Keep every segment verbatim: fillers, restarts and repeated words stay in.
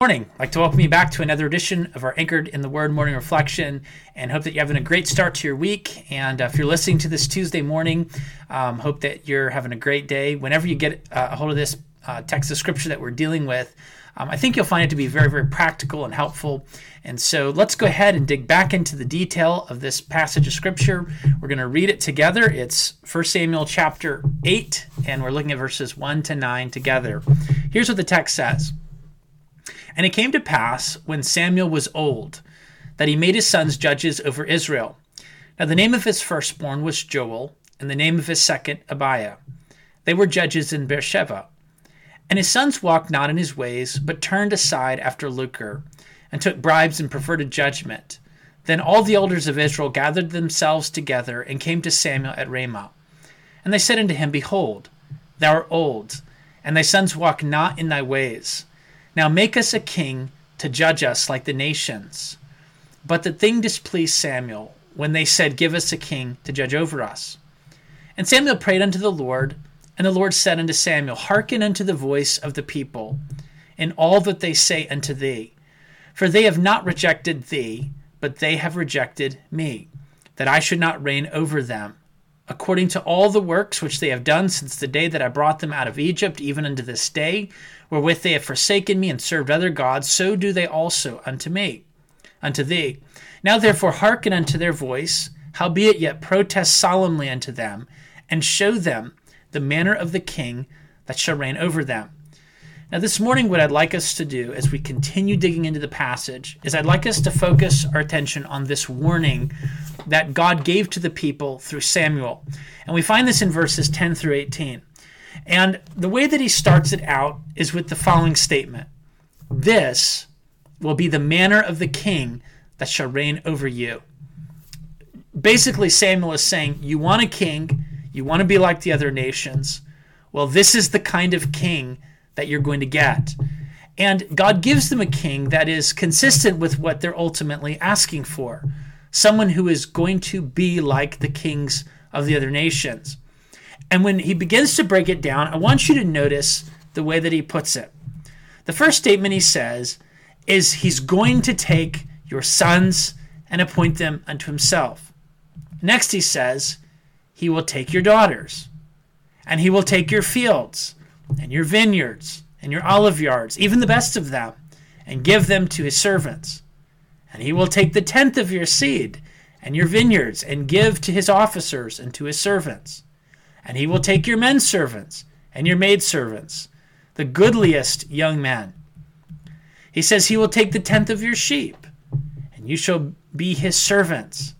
Morning. I'd like to welcome you back to another edition of our Anchored in the Word morning reflection, and hope that you're having a great start to your week. And uh, if you're listening to this Tuesday morning, um, hope that you're having a great day. Whenever you get uh, a hold of this uh, text of scripture that we're dealing with, um, I think you'll find it to be very, very practical and helpful. And so let's go ahead and dig back into the detail of this passage of scripture. We're going to read it together. It's First Samuel chapter eight, and we're looking at verses one to nine together. Here's what the text says. And it came to pass, when Samuel was old, that he made his sons judges over Israel. Now the name of his firstborn was Joel, and the name of his second Abiah. They were judges in Beersheba. And his sons walked not in his ways, but turned aside after lucre, and took bribes and perverted judgment. Then all the elders of Israel gathered themselves together, and came to Samuel at Ramah. And they said unto him, Behold, thou art old, and thy sons walk not in thy ways. Now make us a king to judge us like the nations. But the thing displeased Samuel, when they said, Give us a king to judge over us. And Samuel prayed unto the Lord, and the Lord said unto Samuel, Hearken unto the voice of the people, in all that they say unto thee. For they have not rejected thee, but they have rejected me, that I should not reign over them. According to all the works which they have done since the day that I brought them out of Egypt, even unto this day, wherewith they have forsaken me and served other gods, so do they also unto me, unto thee. Now therefore hearken unto their voice, howbeit yet protest solemnly unto them, and show them the manner of the king that shall reign over them. Now this morning what I'd like us to do as we continue digging into the passage is I'd like us to focus our attention on this warning that God gave to the people through Samuel. And we find this in verses ten through eighteen. And the way that he starts it out is with the following statement. This will be the manner of the king that shall reign over you. Basically, Samuel is saying, you want a king, you want to be like the other nations. Well, this is the kind of king that you're going to get. And God gives them a king that is consistent with what they're ultimately asking for. Someone who is going to be like the kings of the other nations. And when he begins to break it down, I want you to notice the way that he puts it. The first statement he says is he's going to take your sons and appoint them unto himself. Next he says he will take your daughters, and he will take your fields and your vineyards and your olive yards, even the best of them, and give them to his servants. And he will take the tenth of your seed and your vineyards and give to his officers and to his servants. And he will take your men servants and your maidservants, the goodliest young men. He says he will take the tenth of your sheep, and you shall be his servants.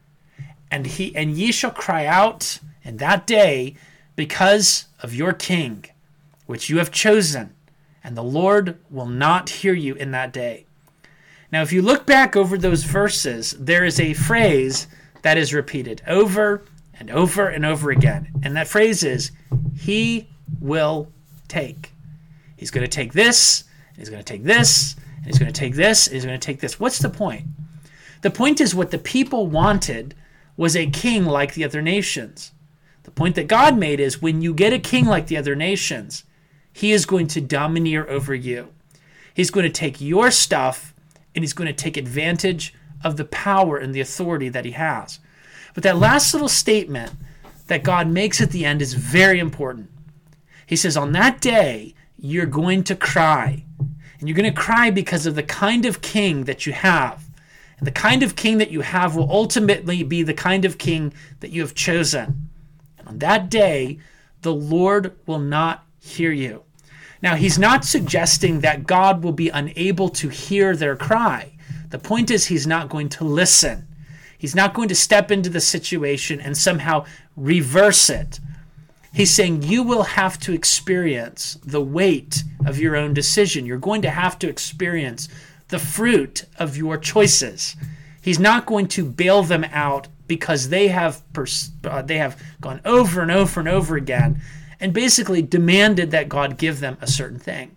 And he and ye shall cry out in that day because of your king, which you have chosen, and the Lord will not hear you in that day. Now, if you look back over those verses, there is a phrase that is repeated over and over and over again. And that phrase is, he will take. He's going to take this, and he's going to take this, and he's going to take this, and he's going to take this. What's the point? The point is what the people wanted was a king like the other nations. The point that God made is when you get a king like the other nations, he is going to domineer over you. He's going to take your stuff, and he's going to take advantage of the power and the authority that he has. But that last little statement that God makes at the end is very important. He says, on that day, you're going to cry. And you're going to cry because of the kind of king that you have. And the kind of king that you have will ultimately be the kind of king that you have chosen. And on that day, the Lord will not hear you. Now, he's not suggesting that God will be unable to hear their cry. The point is he's not going to listen. He's not going to step into the situation and somehow reverse it. He's saying you will have to experience the weight of your own decision. You're going to have to experience the fruit of your choices. He's not going to bail them out because they have pers- uh, they have gone over and over and over again and basically demanded that God give them a certain thing.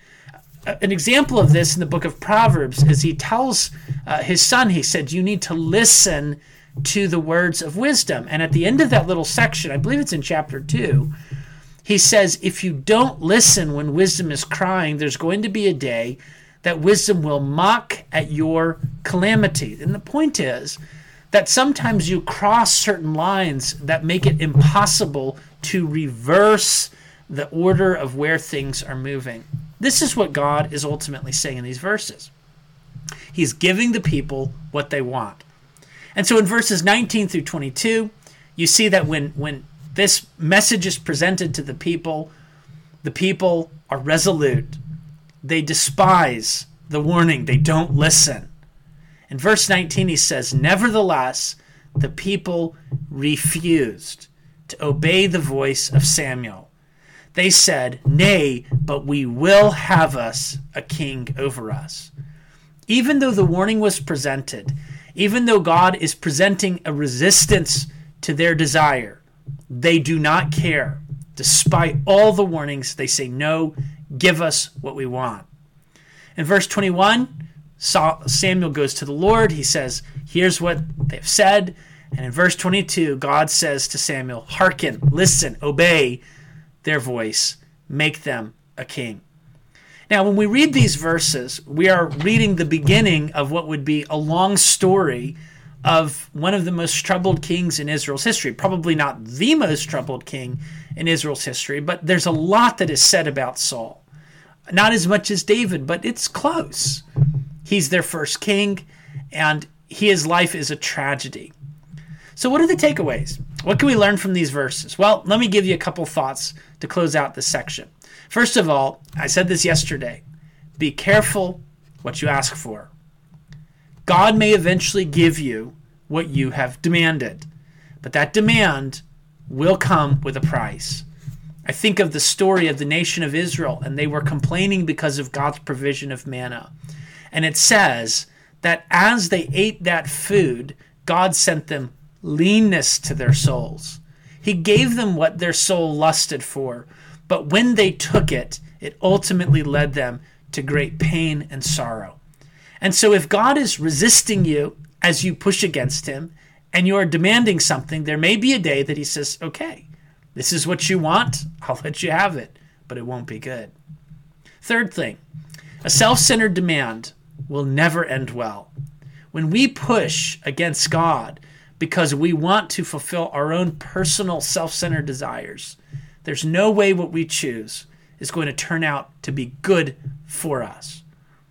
An example of this in the book of Proverbs is he tells uh, his son, he said, you need to listen to the words of wisdom. And at the end of that little section, I believe it's in chapter two, he says, if you don't listen when wisdom is crying, there's going to be a day that wisdom will mock at your calamity. And the point is that sometimes you cross certain lines that make it impossible to reverse the order of where things are moving. This is what God is ultimately saying in these verses. He's giving the people what they want. And so in verses nineteen through twenty-two, you see that when, when this message is presented to the people, the people are resolute. They despise the warning. They don't listen. In verse nineteen, he says, "Nevertheless, the people refused to obey the voice of Samuel. They said, 'Nay, but we will have us a king over us.'" Even though the warning was presented, even though God is presenting a resistance to their desire, they do not care. Despite all the warnings, they say, "No, give us what we want." In verse twenty-one, Samuel goes to the Lord. He says, "Here's what they've said." And in verse twenty-two, God says to Samuel, "Hearken, listen, obey their voice, make them a king." Now, when we read these verses, we are reading the beginning of what would be a long story of one of the most troubled kings in Israel's history. Probably not the most troubled king in Israel's history, but there's a lot that is said about Saul. Not as much as David, but it's close. He's their first king, and his life is a tragedy. So what are the takeaways? What can we learn from these verses? Well, let me give you a couple thoughts to close out this section. First of all, I said this yesterday, be careful what you ask for. God may eventually give you what you have demanded, but that demand will come with a price. I think of the story of the nation of Israel, and they were complaining because of God's provision of manna. And it says that as they ate that food, God sent them leanness to their souls. He gave them what their soul lusted for, but when they took it, it ultimately led them to great pain and sorrow. And so if God is resisting you as you push against him and you are demanding something, there may be a day that he says, "Okay, this is what you want. I'll let you have it, but it won't be good." Third thing, a self-centered demand will never end well. When we push against God because we want to fulfill our own personal self-centered desires, there's no way what we choose is going to turn out to be good for us.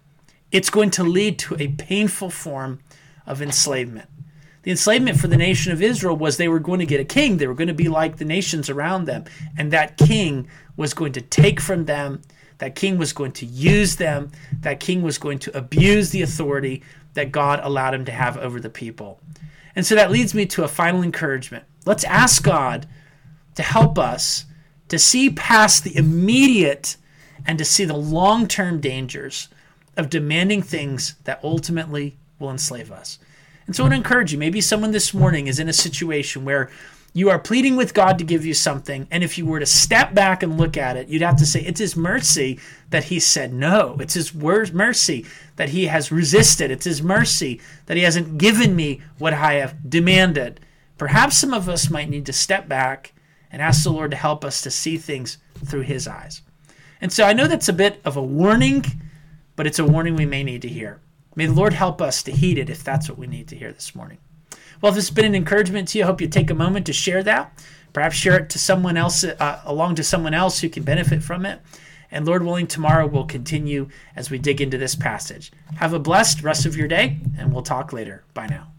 It's going to lead to a painful form of enslavement. The enslavement for the nation of Israel was they were going to get a king. They were going to be like the nations around them. And that king was going to take from them. That king was going to use them. That king was going to abuse the authority that God allowed him to have over the people. And so that leads me to a final encouragement. Let's ask God to help us to see past the immediate and to see the long-term dangers of demanding things that ultimately will enslave us. And so I want to encourage you, maybe someone this morning is in a situation where you are pleading with God to give you something, and if you were to step back and look at it, you'd have to say, it's his mercy that he said no. It's his word, mercy that he has resisted. It's his mercy that he hasn't given me what I have demanded. Perhaps some of us might need to step back and ask the Lord to help us to see things through his eyes. And so I know that's a bit of a warning, but it's a warning we may need to hear. May the Lord help us to heed it if that's what we need to hear this morning. Well, if this has been an encouragement to you, I hope you take a moment to share that. Perhaps share it to someone else, uh, along to someone else who can benefit from it. And Lord willing, tomorrow we'll continue as we dig into this passage. Have a blessed rest of your day, and we'll talk later. Bye now.